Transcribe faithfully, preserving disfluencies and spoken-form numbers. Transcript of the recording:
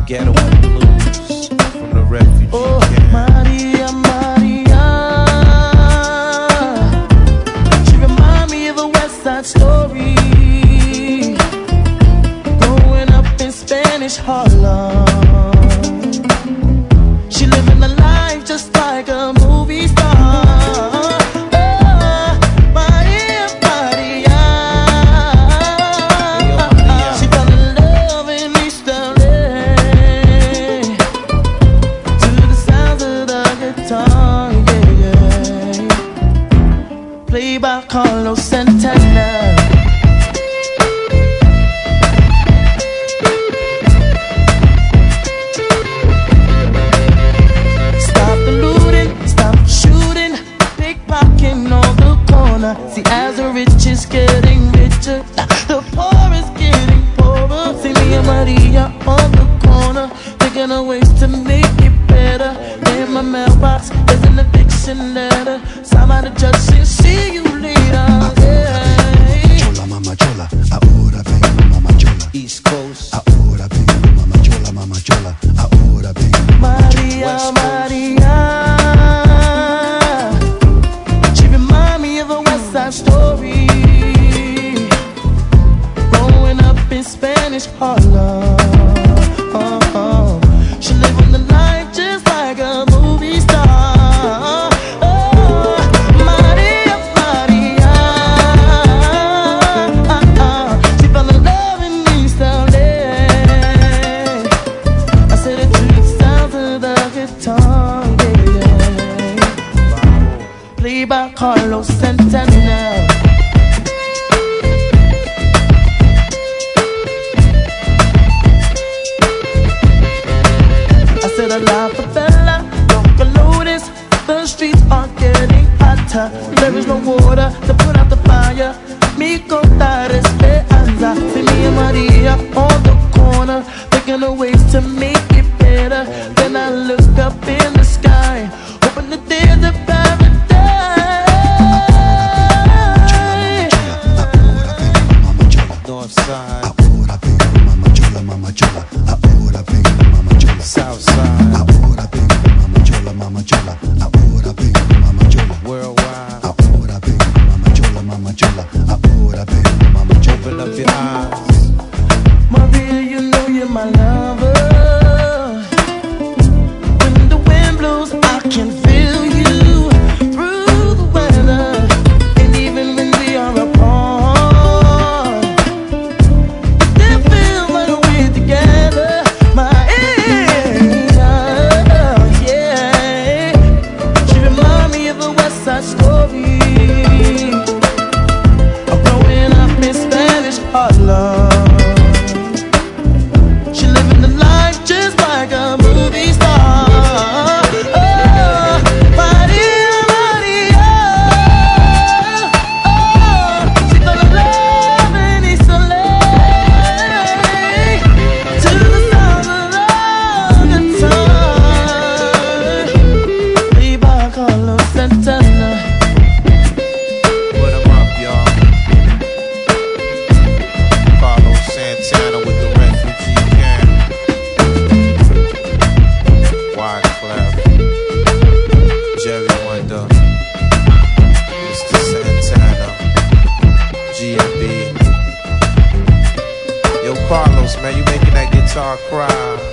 Ghetto and Blues from the refugee oh, camp. Maria, Maria, she remind me of a West Side Story. Growing up in Spanish Harlem, she living the life just like a movie star. Played by Carlos Santana. Stop the looting, stop shooting, pickpocketing on the corner. See, as the rich is getting richer, the poor is getting poorer. See me and Maria on the corner, thinking of ways to make it better. In my mailbox, there's an eviction letter. Somebody just said, see you later. Yeah. Chola, mama chola, ahora vengo, mama chola. East Coast, ahora vengo, mama chola, mama chola, ahora vengo. Maria, Maria, she remind me of a West Side Story. Growing up in Spanish Harlem, oh, oh. She living the life just like a movie star. Oh, Maria, Maria, she fell in love in East L A. I said it to the sound of the guitar, yeah. Played by Carlos Santana. A la favela, Local the streets are getting hotter. There is no water to put out the fire. Mi contar esperanza. See me and Maria on the corner, thinking of ways to make it better. Then I look up in the sky, hoping that there's a paradise. North Side, ahora vengo, mama chola, mama chola, ahora vengo, mama chola. South Side, ahora vengo, mama chola, mama chola, ahora vengo, mama chola. Worldwide, ahora vengo, mama chola, mama chola, ahora vengo, mama chola. open up your eyes. Maria, you know you're my lover. When the wind blows, I can feel you through the weather. And even when we are apart, still feel like we're together. My angel, yeah. She remind me of a West Side Story. I'm growing up in Spanish Harlem. Carlos, man, you making that guitar cry.